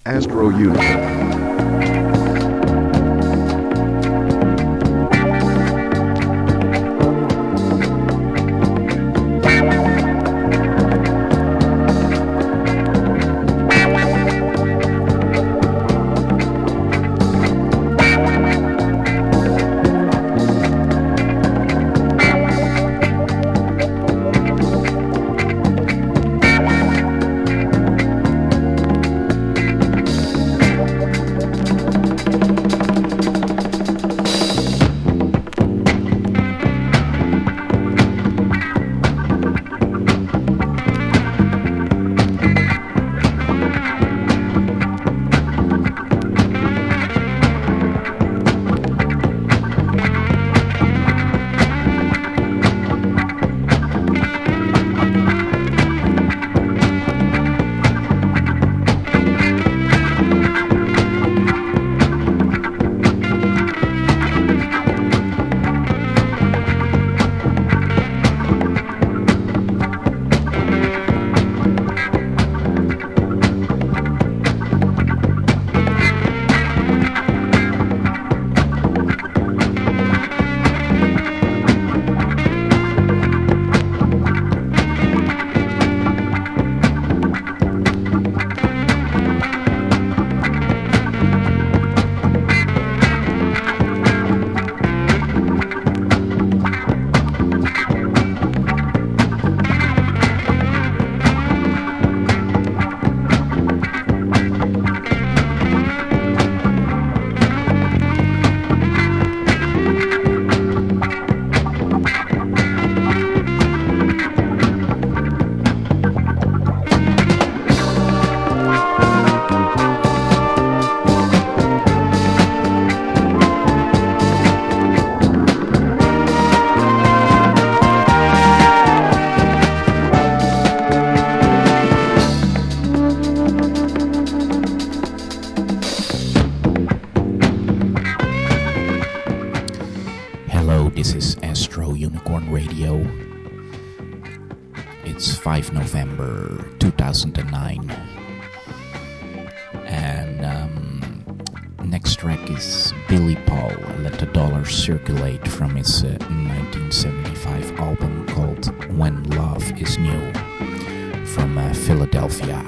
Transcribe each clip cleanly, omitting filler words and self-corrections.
Astro Unicorn. This is Astro Unicorn Radio. It's 5 November 2009. And next track is Billy Paul, Let the Dollar Circulate, from his 1975 album called When Love Is New, from Philadelphia.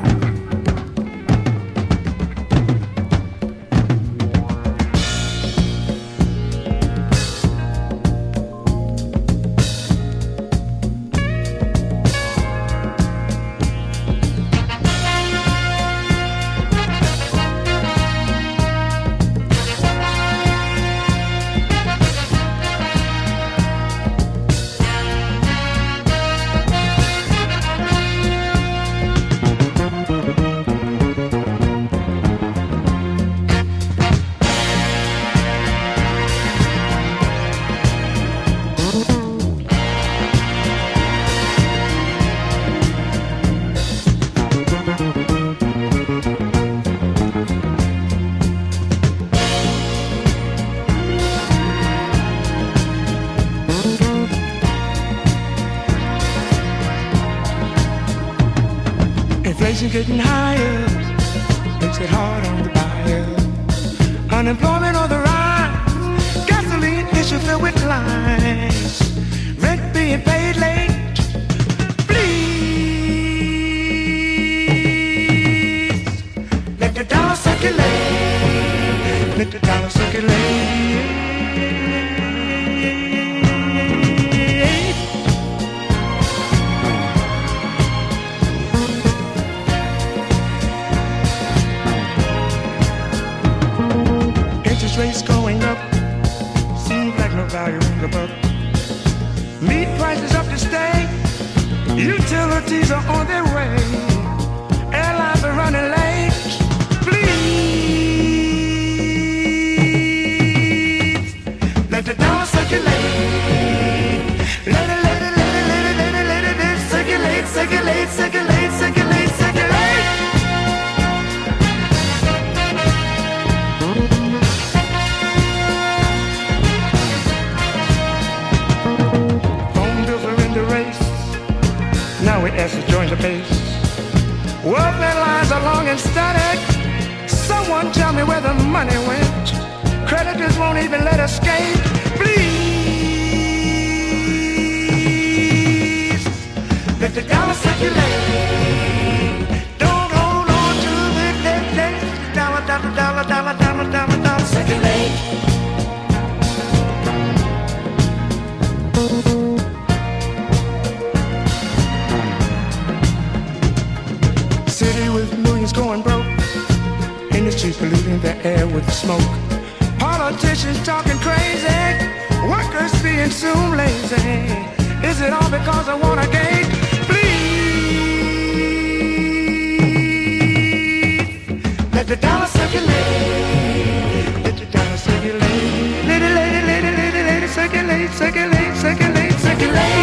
Inflation getting higher makes it hard on the buyer. Unemployment on the rise, gasoline issue filled with lines, rent being paid late. Please let the dollar circulate. Let the dollar circulate. Rates going up, seems like no value in the buck. Meat prices up to stay, utilities are on their way, airlines are running late. Please let the dollar circulate. Let it circulate, circulate, circulate, circulate, circulate. Now we ask to join the base. money went. Creditors won't even let us escape. Please, let the dollar circulate. Don't hold on to the dollar, dollar, dollar, dollar, dollar, dollar, dollar circulate. City with millions going broke. Industry polluting the air with the smoke. Politicians talking crazy. Workers being soon lazy. Is it all because I want a gate? Please, let the dollar circulate. Let the dollar circulate. Lady, lady, lady, lady, lady, circulate, circulate, circulate, circulate.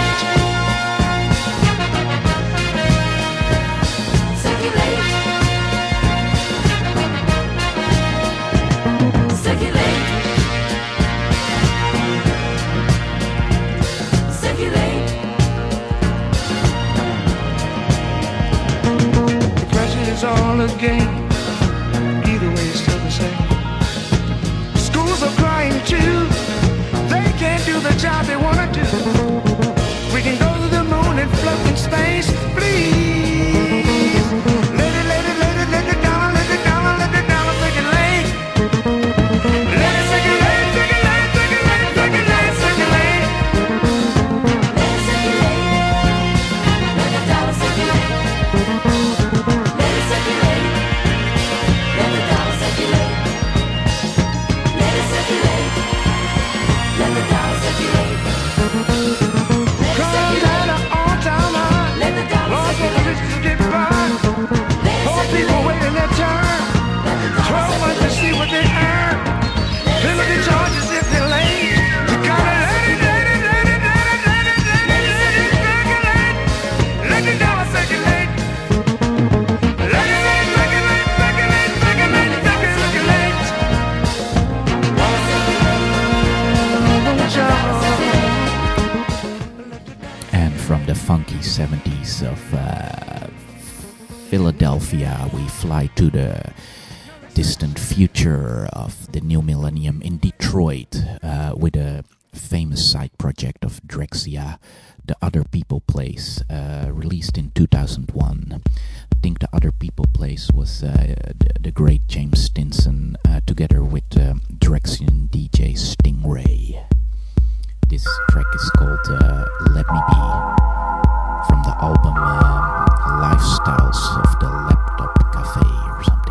It's all a game. Either way, it's still the same. Schools are crying too. They can't do the job they want to do. We can go to the moon and float in space. Please, let it, let it, let it, let it down, let it down, let it down, circulate. Let it circulate, circulate, circulate, circulate, circulate. Let it circulate. Let the dollar circulate. The funky 70s of Philadelphia, we fly to the distant future of the new millennium in Detroit with a famous side project of Drexciya, The Other People Place, released in 2001. I think The Other People Place was the great James Stinson together with Drexian DJ Stingray. This track is called Let Me Be, from the album Lifestyles of the Laptop Cafe or something.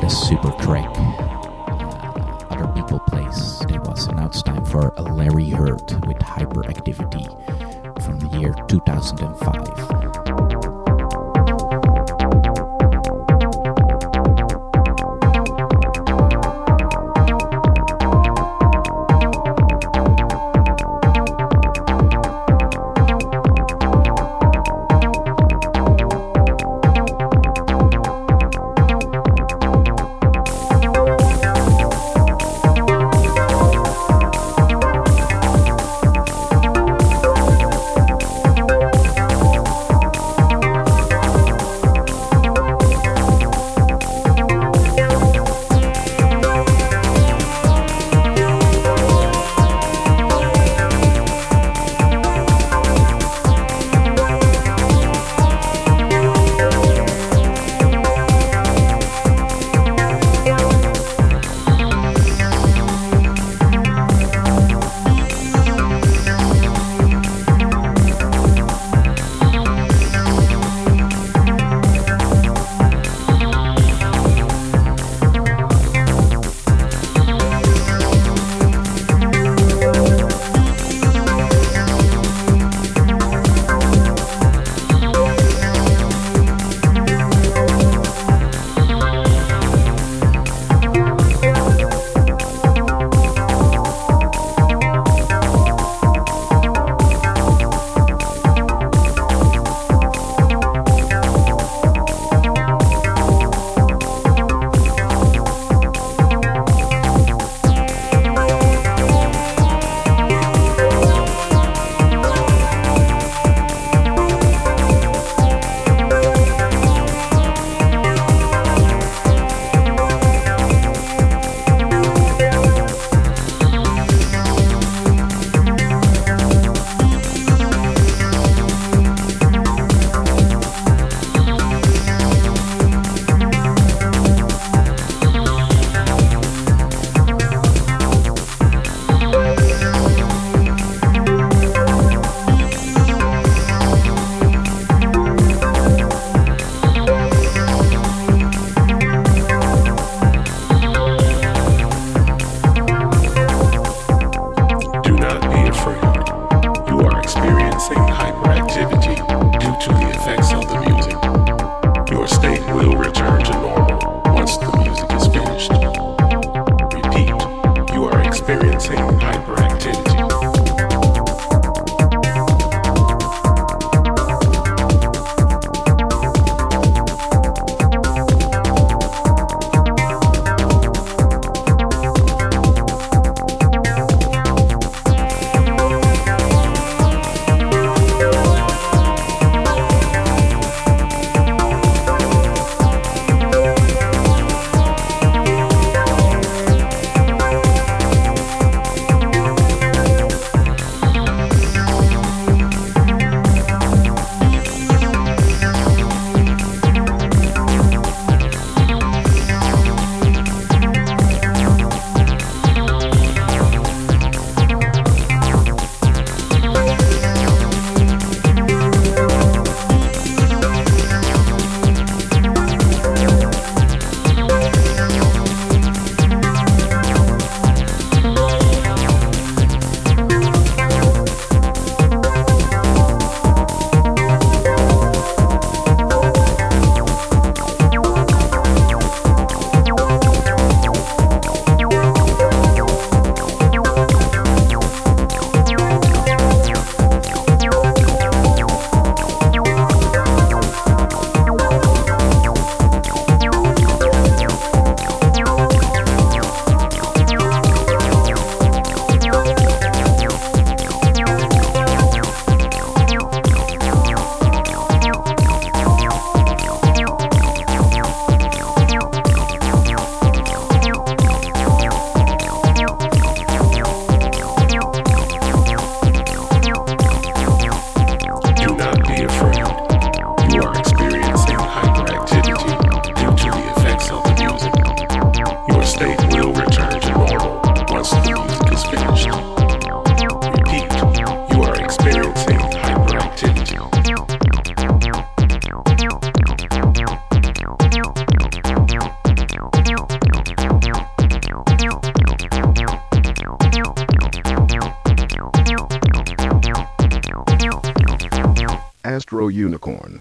the super track Other People Place. That was. And now it's time for Larry Heard with Hyperactivity from the year 2005. Ghetto Unicorn.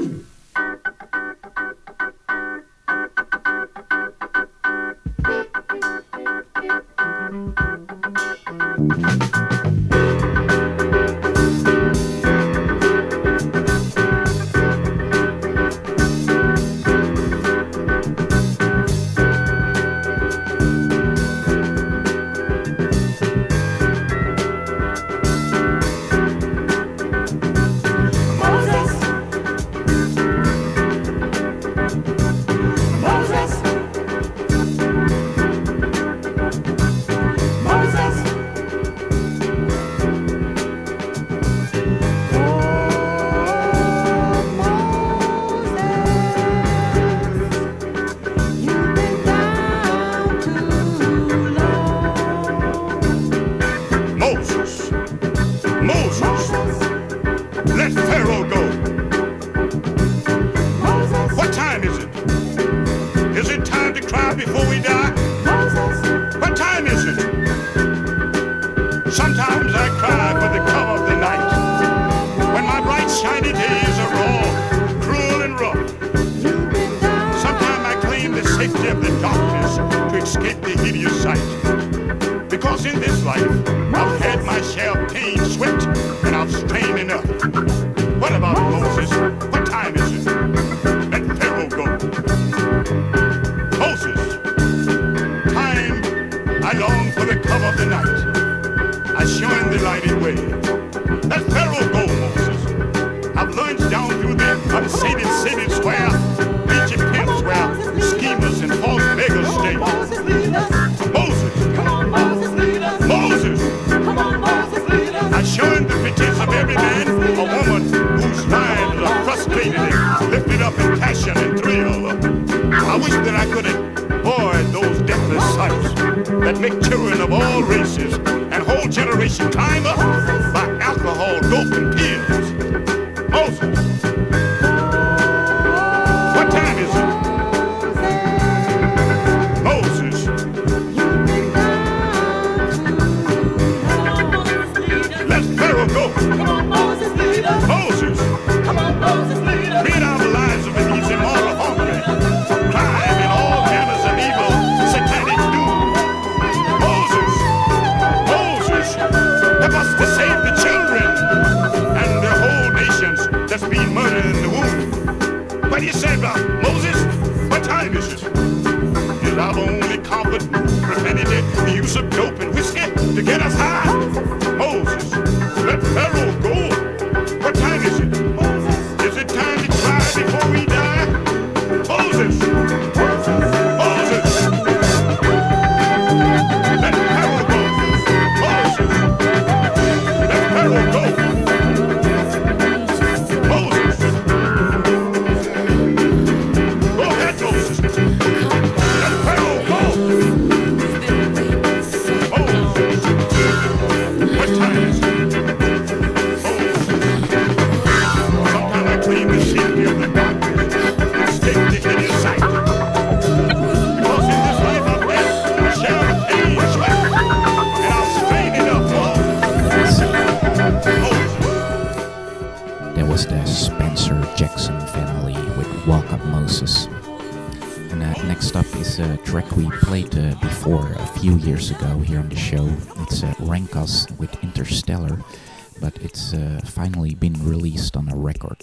Ago here on the show. It's Rankas with Interstellar, but it's finally been released on a record.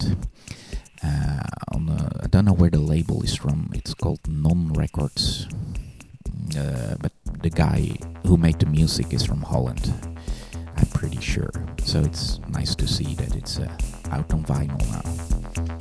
I don't know where the label is from. It's called Non Records, but the guy who made the music is from Holland, I'm pretty sure. So it's nice to see that it's out on vinyl now.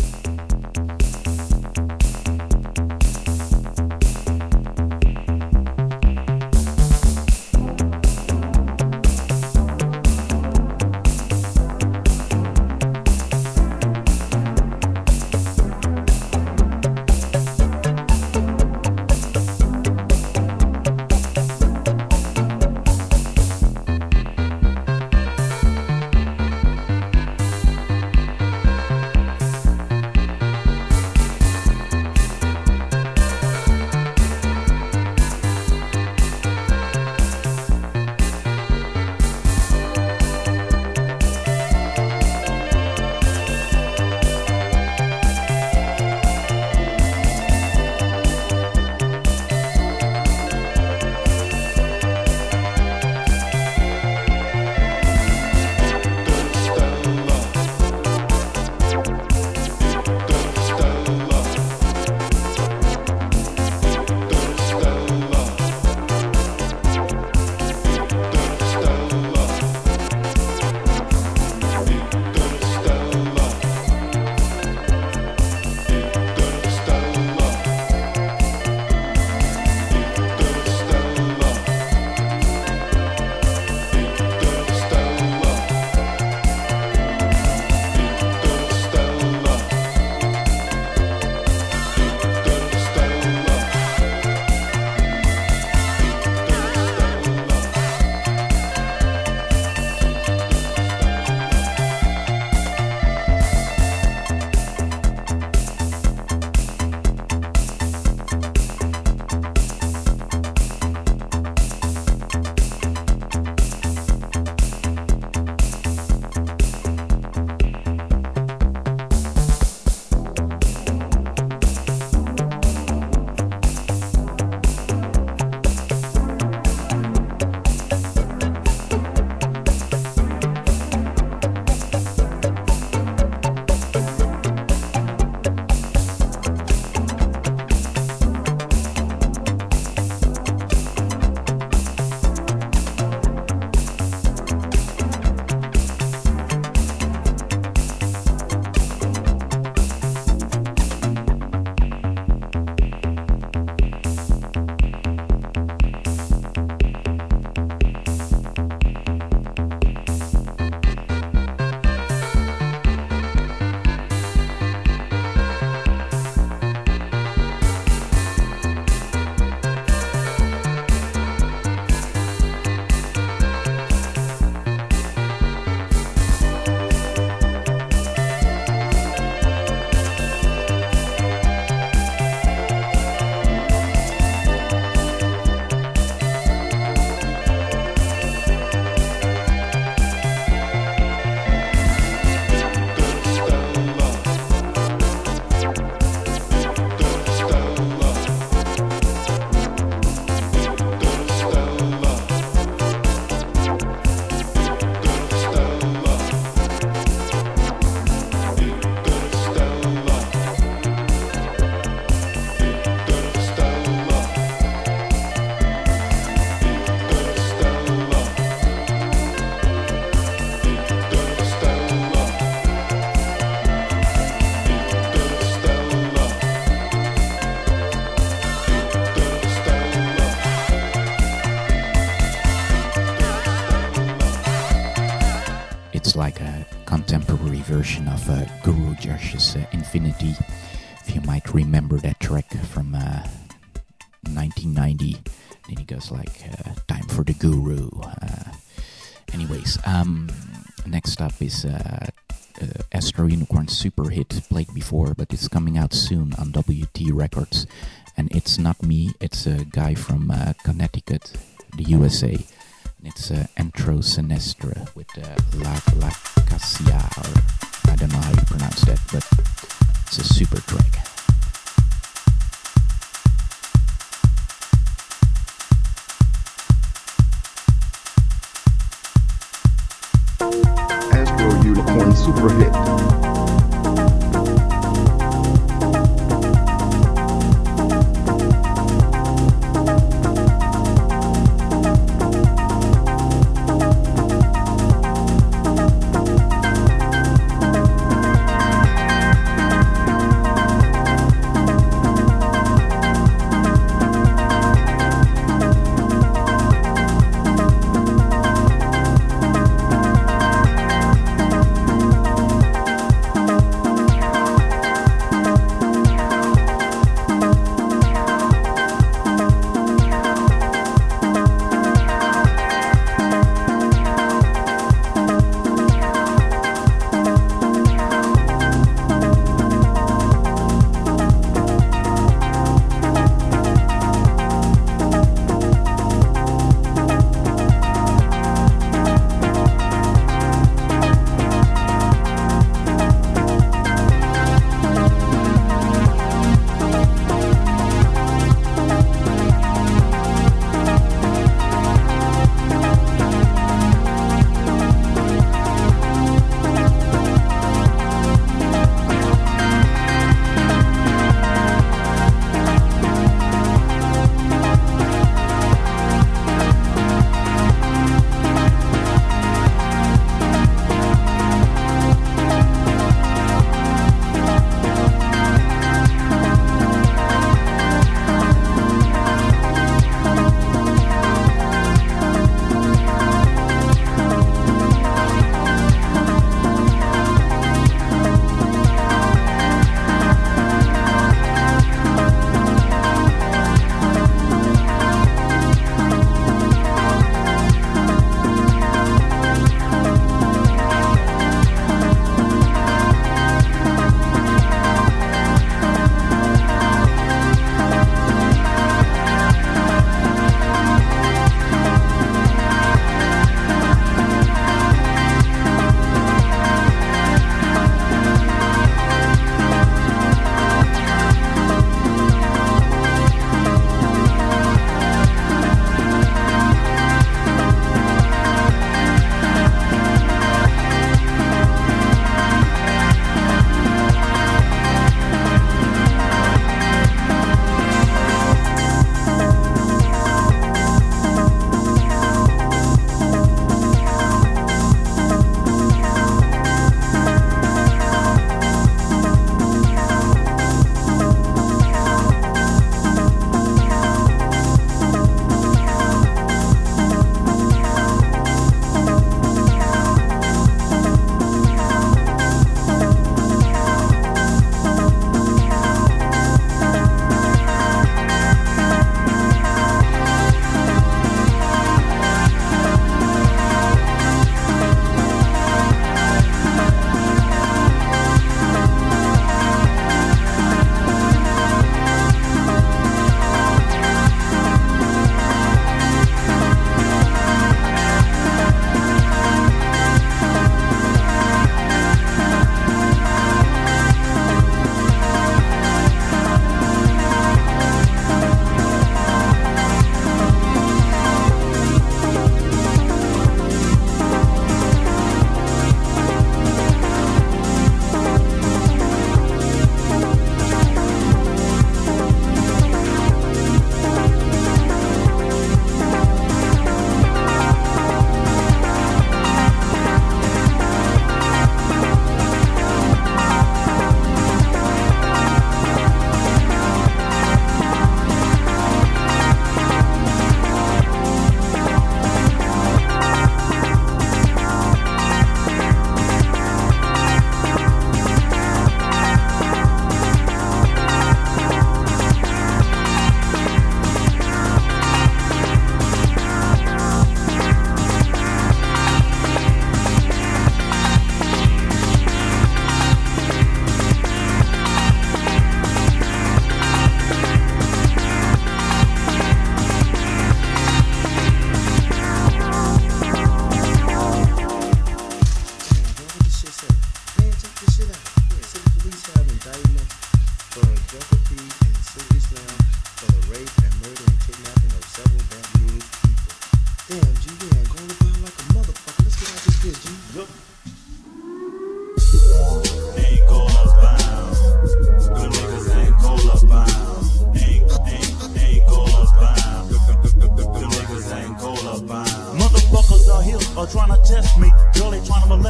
contemporary version of Guru Josh's Infinity. If you might remember that track from 1990, then he goes like, time for the Guru. Anyways, next up is Astro Unicorn Super Hit, played before, but it's coming out soon on WT Records. And it's not me, it's a guy from Connecticut, the USA. And it's Entro Sinestra with La Cassia, or I don't know how you pronounce that, but it's a super track. Astro Unicorn Super Hit.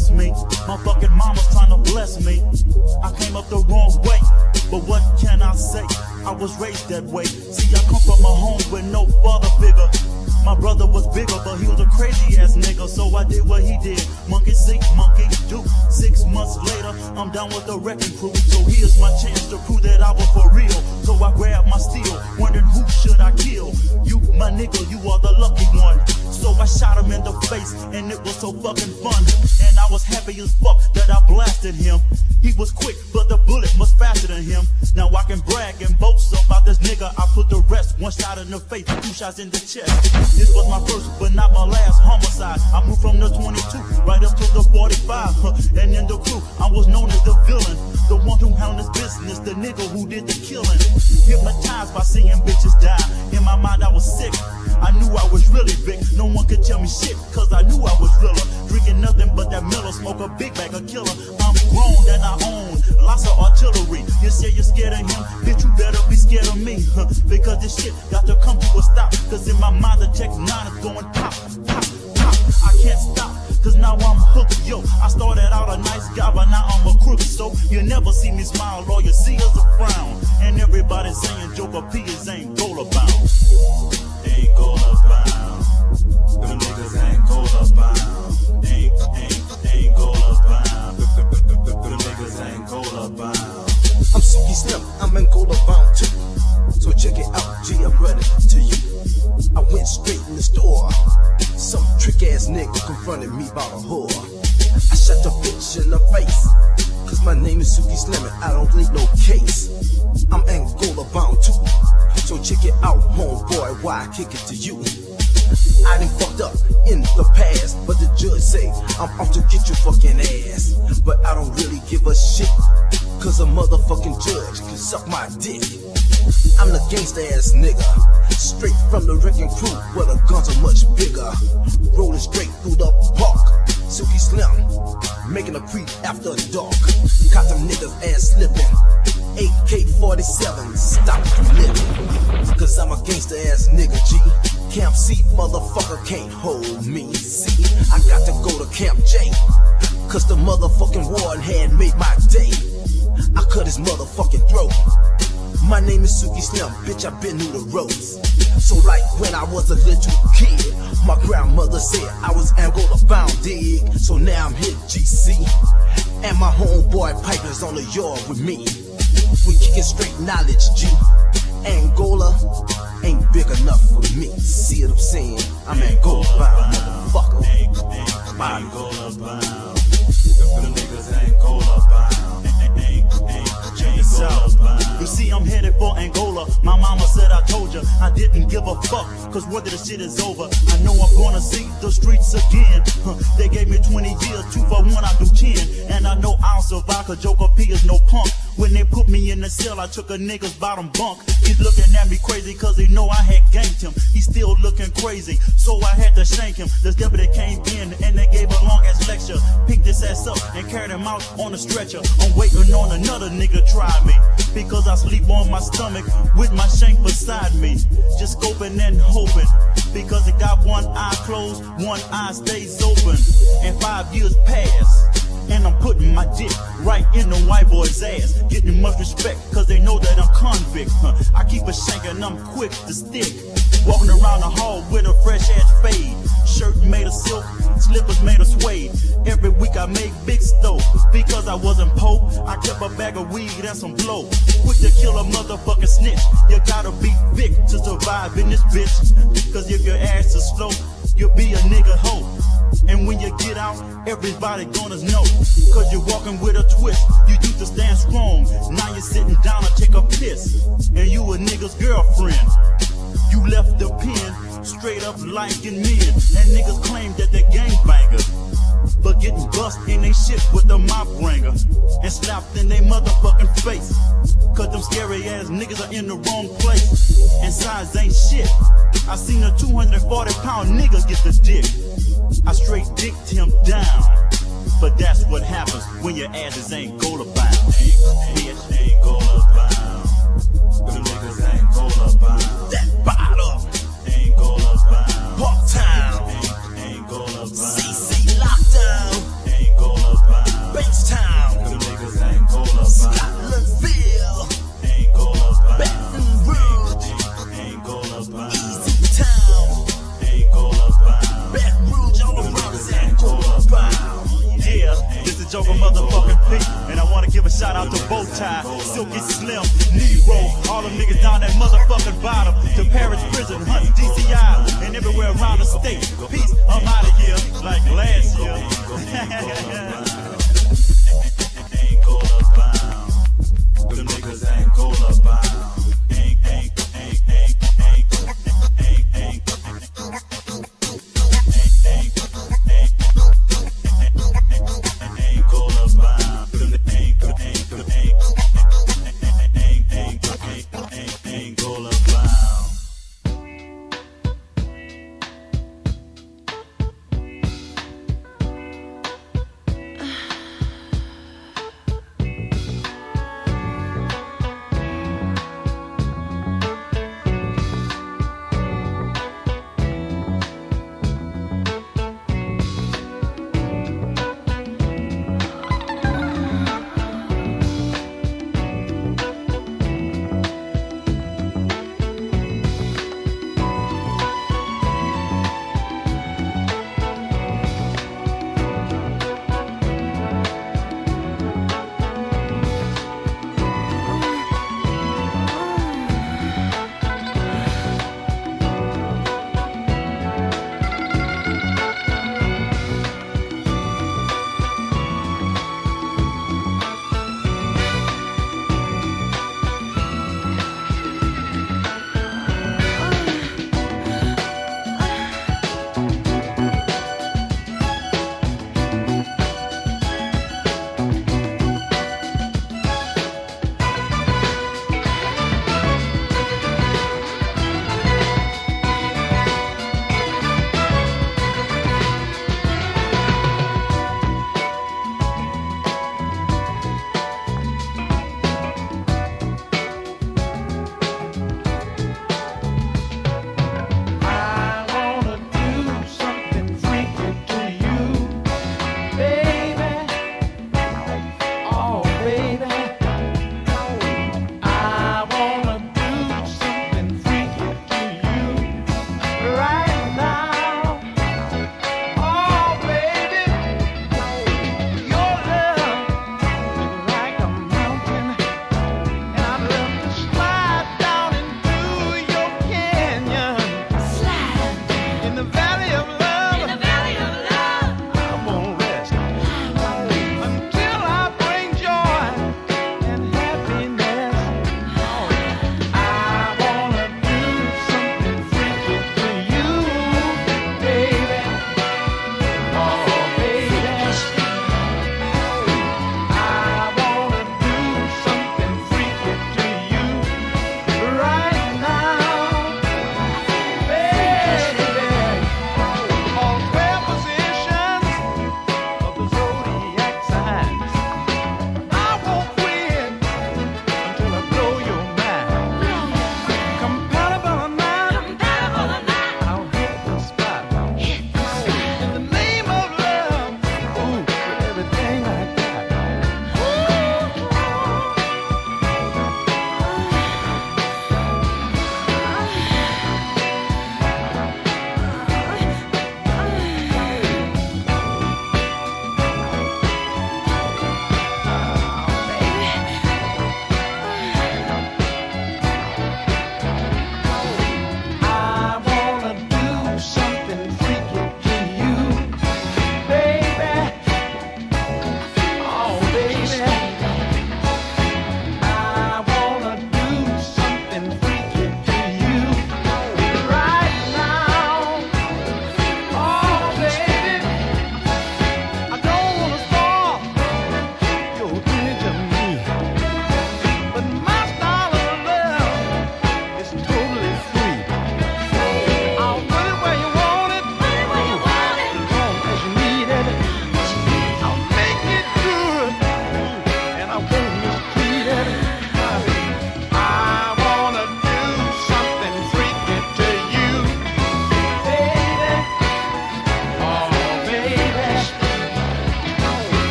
stress me. My fucking mama's trying to bless me. I came up the wrong way, but what can I say? I was raised that way. See, I come from a home with no father figure. My brother was bigger, but he was a crazy ass nigga, so I did what he did. Monkey see, monkey do. 6 months later, I'm down with the wrecking crew. So here's my chance to prove that I was for real. So I grabbed my steel, wondering who should I kill? You, my nigga, you are the lucky one. So I shot him in the face, and it was so fucking fun. And I was happy as fuck that I blasted him. He was quick, but the bullet was faster than him. Now I can brag and boast about this nigga. I put the rest, 1 shot in the face, 2 shots in the chest. This was my first, but not my last homicide. I moved from the 22 right up to the 45. And in the crew, I was known as the villain, the one who handled his business, the nigga who did the killing. Hypnotized by seeing bitches die. In my mind, I was sick. I knew I was really big. No one could tell me shit, cause I knew I was realer. Drinking nothing but that Miller, smoke a big bag of killer. I'm grown and I own lots of artillery. You say you're scared of him, bitch, you better be scared of me. Because this shit got to come to a stop. Cause in my mind the Tech 9 is going pop, pop, pop. I can't stop, cause now I'm hooked, yo. I started out a nice guy, but now I'm a crook. So you never see me smile, all you see is a frown. And everybody saying Joker P is ain't gold bound. Ain't gold bound. Them niggas ain't gold bound. Ain't gold bound. Them niggas ain't gold bound. I'm Suki Slim, I'm Angola bound too. So check it out, G, I'm ready to you. I went straight in the store. Some trick ass nigga confronted me about a whore. I shot the bitch in the face, cause my name is Suki Slim and I don't plead no case. I'm Angola bound too. So check it out, homeboy, why I kick it to you. I done fucked up in the past, but the judge say I'm off to get your fucking ass. But I don't really give a shit, cause a motherfucking judge can suck my dick. I'm the gangsta ass nigga, straight from the wrecking crew where the guns are much bigger. Rolling straight through the park, Suki Slim, making a creep after dark. Caught them niggas ass slipping, AK-47, stop living. Cause I'm a gangsta ass nigga, G. Camp C, motherfucker can't hold me. See, I got to go to Camp J, cause the motherfucking warden had made my day. I cut his motherfucking throat. My name is Suki Slim, bitch, I been through the ropes. So like when I was a little kid, my grandmother said I was Angola bound, dig. So now I'm here, GC, and my homeboy Piper's on the yard with me. We kicking straight knowledge, G. Angola ain't big enough for me. See what I'm saying? I'm Angola bound, motherfucker. Angola bound. Them niggas ain't Angola bound. Check this out. You see, I'm headed for Angola. My mama said I told you I didn't give a fuck, cause whether the shit is over, I know I'm gonna see the streets again. They gave me 20 years, 2 for 1, I do 10. And I know I'll survive, cause Joker P is no punk. When they put me in the cell, I took a nigga's bottom bunk. He's looking at me crazy cause he know I had ganked him. He's still looking crazy, so I had to shank him. The deputy came in and they gave a long ass lecture. Picked his ass up and carried him out on a stretcher. I'm waiting on another nigga try me, because I sleep on my stomach with my shank beside me. Just scoping and hoping, because it got one eye closed, one eye stays open. And 5 years pass, and I'm putting my dick right in the white boy's ass. Getting much respect, cause they know that I'm convict. I keep a shank and I'm quick to stick. Walking around the hall with a fresh ass fade. Shirt made of silk, slippers made of suede. Every week I make big stove, because I wasn't pope. I kept a bag of weed and some blow. Quick to kill a motherfucking snitch. You gotta be thick to survive in this bitch. Cause if your ass is slow, you'll be a nigga hoe. And when you get out, everybody gonna know, cause you're walking with a twist. You used to stand strong, now you're sitting down to take a piss. And you a nigga's girlfriend. You left the pen, straight up liking men. And niggas claim that they're gangbangers, but getting bust in they shit with the mop bringer and slapped in they motherfucking face. Cause them scary ass niggas are in the wrong place, and size ain't shit. I seen a 240-pound nigga get the dick. I straight dicked him down. But that's what happens when your asses ain't Angola bound. Bitch, ain't Angola bound. Them niggas ain't Angola bound. That bottom ain't Angola bound. Park Town ain't Angola bound. CC Lockdown ain't Angola Shout out to Bowtie, Silky Slim, Negro, all them niggas down that motherfucking bottom. To Paris prison, Hunt, DCI, and everywhere around the state. Peace, I'm out of here like last year. Ain't cola bound. Them niggas ain't cola bound.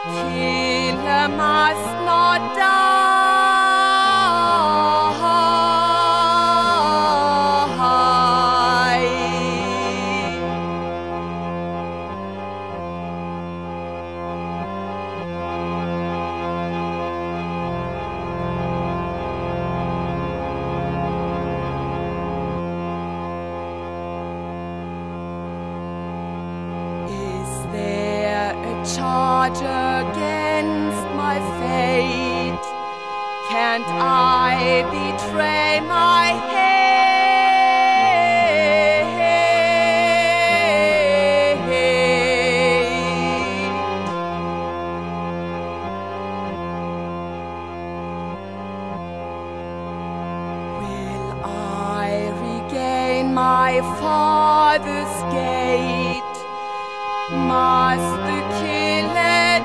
killer must not die. Charge against my fate. Can't I betray my hate? Will I regain my father's gate? Must the killer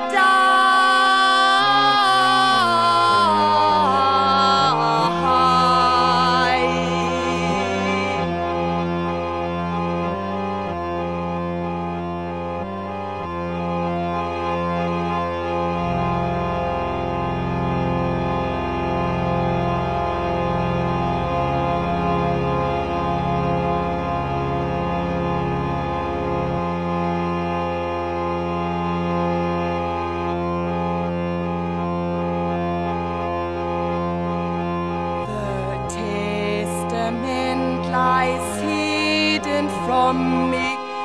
lies hidden from me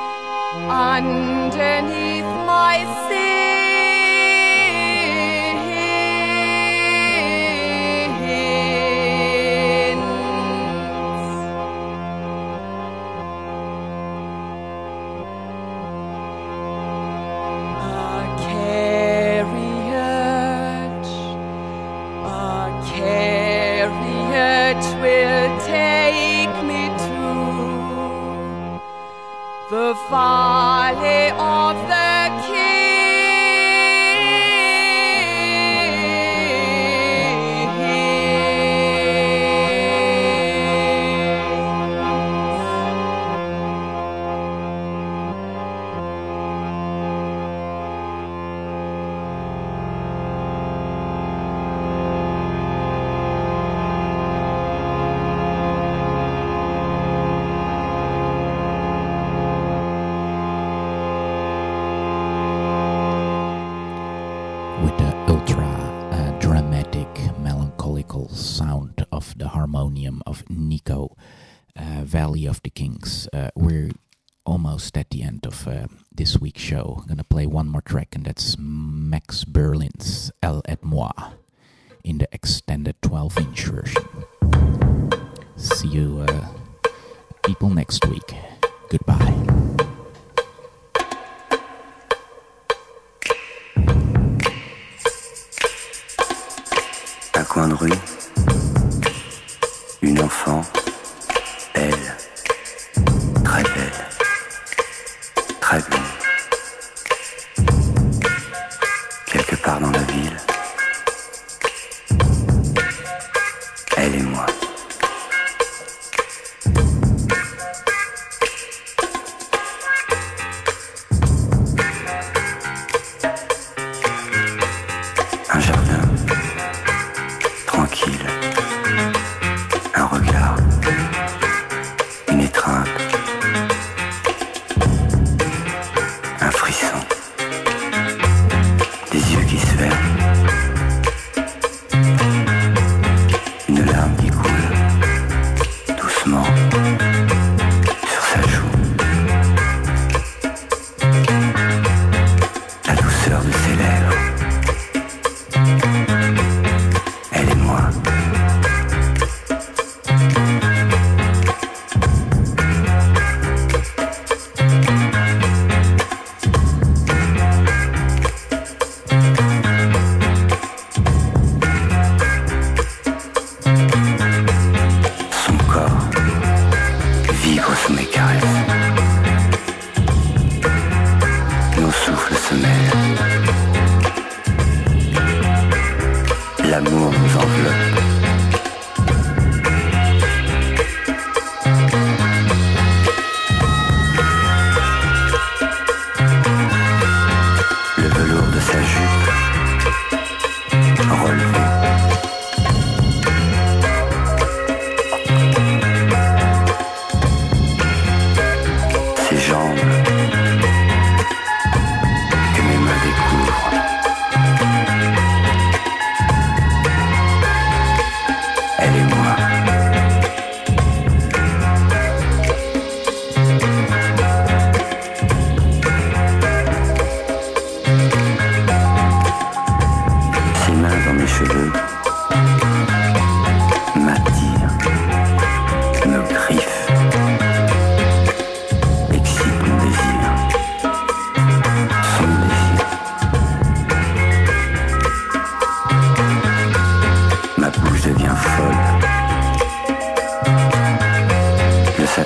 underneath my carriage will take me to the valley of the with the ultra-dramatic, melancholical sound of the harmonium of Nico, Valley of the Kings. We're almost at the end of this week's show. I'm gonna play one more track, and that's Max Berlin's Elle et Moi in the extended 12-inch version. See you people next week. Goodbye. Un coin de rue, une enfant, elle, très belle, très blonde. Quelque part dans la ville, elle et moi. Un jardin tranquille, un regard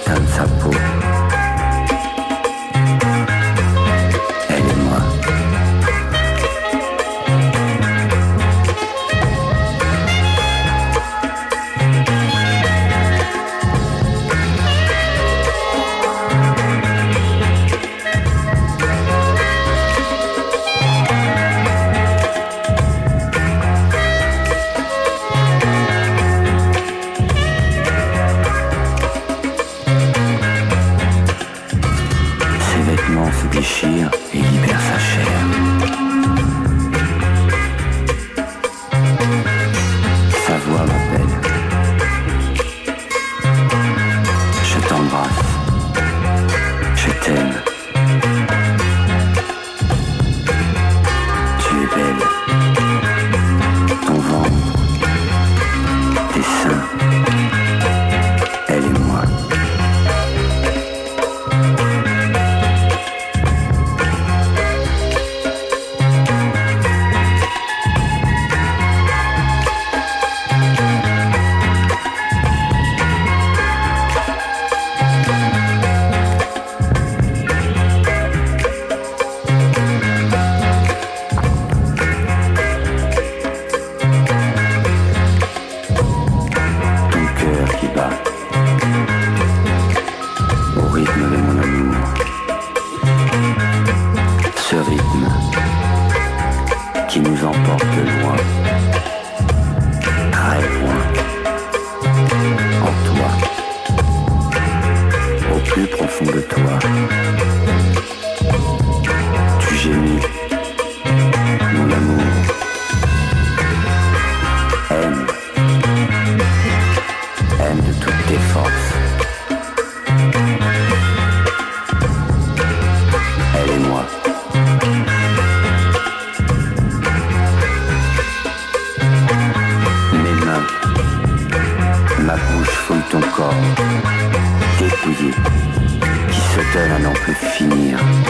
l'état de sa peau. Elle et moi. Déchire et libère sa chair. Sa voix m'appelle. Je t'embrasse. Je t'aime. Tu es belle. Ton ventre. Tes seins. Elle et moi. Ton corps dépouillé qui se donne à n'en plus finir.